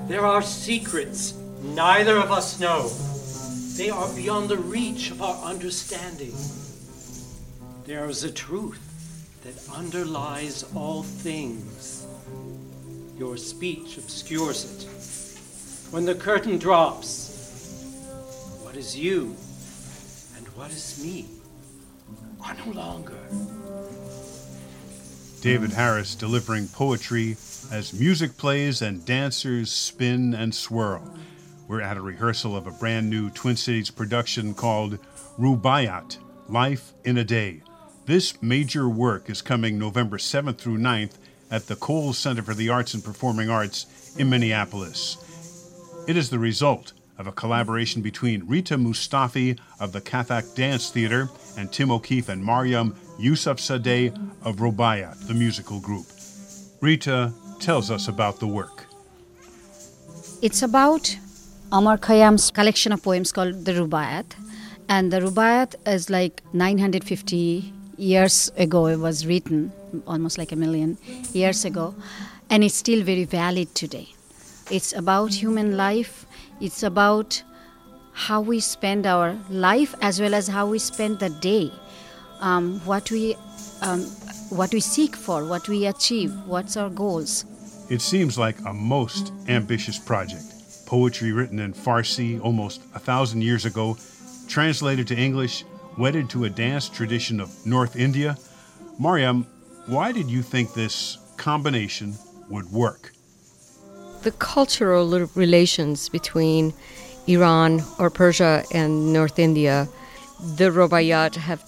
There are secrets neither of us know. They are beyond the reach of our understanding. There is a truth that underlies all things. Your speech obscures it. When the curtain drops, what is you and what is me are no longer. David Harris delivering poetry as music plays and dancers spin and swirl. We're at a rehearsal of a brand new Twin Cities production called Rubaiyat, Life in a Day. This major work is coming November 7th through 9th at the Coles Center for the Arts and Performing Arts in Minneapolis. It is the result of a collaboration between Rita Mustafi of the Kathak Dance Theater and Tim O'Keefe and Mariam Yousafzadeh of Rubaiyat, the musical group. Rita tells us about the work. It's about Amar Khayyam's collection of poems called the Rubaiyat. And the Rubaiyat is like 950 years ago it was written, almost like 1 million years ago. And it's still very valid today. It's about human life. It's about how we spend our life as well as how we spend the day. What we seek for, what we achieve, what's our goals. It seems like a most ambitious project. Poetry written in Farsi almost 1,000 years ago, translated to English, wedded to a dance tradition of North India. Mariam, why did you think this combination would work? The cultural relations between Iran or Persia and North India, the Rubaiyat have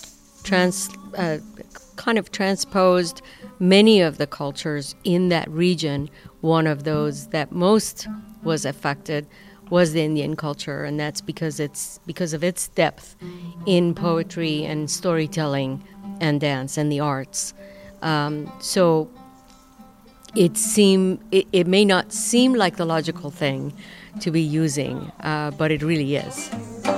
kind of transposed many of the cultures in that region. One of those that most was affected was the Indian culture, and that's because of its depth in poetry and storytelling and dance and the arts. So it may not seem like the logical thing to be using, but it really is.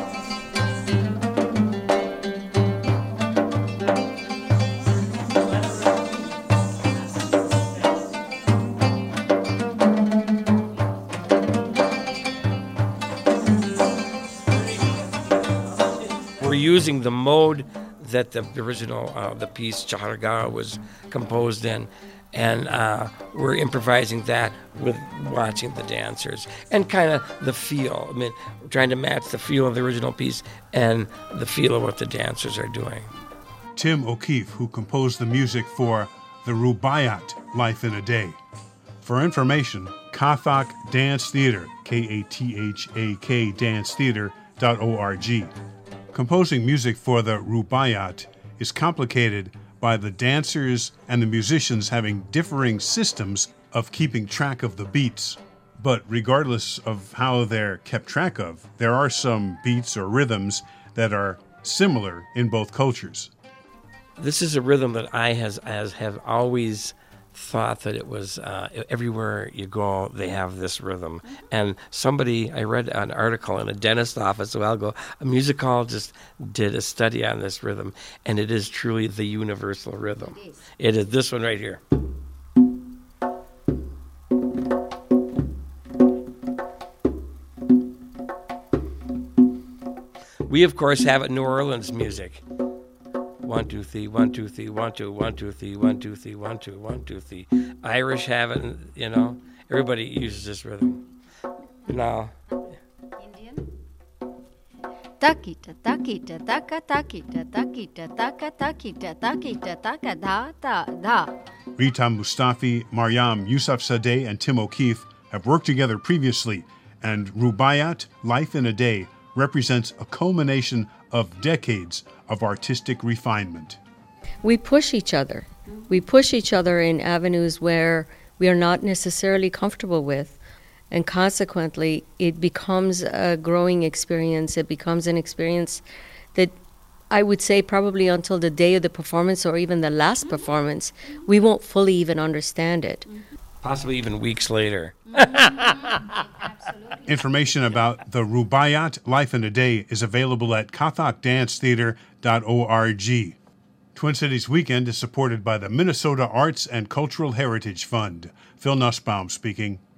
We're using the mode that the original, the piece Chahargarh was composed in, and we're improvising that with watching the dancers and kind of the feel. I mean, we're trying to match the feel of the original piece and the feel of what the dancers are doing. Tim O'Keefe, who composed the music for the Rubaiyat, Life in a Day. For information, Kathak Dance Theater, Kathak dancetheater.org. Composing music for the Rubaiyat is complicated by the dancers and the musicians having differing systems of keeping track of the beats. But regardless of how they're kept track of, there are some beats or rhythms that are similar in both cultures. This is a rhythm that I have always thought that it was everywhere you go, they have this rhythm. And I read an article in a dentist office a while ago, a musicologist did a study on this rhythm, and it is truly the universal rhythm. It is this one right here. We, of course, have it in New Orleans music. 1, 2, 3, 1, 2, 3, 1, 2, 1, 2, 3, 1, 2, 3, 1, 2, 1, 2, 3. Irish have it, everybody uses this rhythm. Now. Indian? Takita, takita, taka, takita, takita, taka, takita, takita, taka, da, da, da. Rita Mustafi, Mariam Yousafzadeh, and Tim O'Keefe have worked together previously, and Rubaiyat, Life in a Day, represents a culmination of decades of artistic refinement. We push each other. We push each other in avenues where we are not necessarily comfortable with. And consequently, it becomes a growing experience. It becomes an experience that I would say probably until the day of the performance or even the last performance, we won't fully even understand it. Possibly even weeks later. Information about the Rubaiyat, Life in a Day, is available at kathakdancetheater.org. Twin Cities Weekend is supported by the Minnesota Arts and Cultural Heritage Fund. Phil Nussbaum speaking.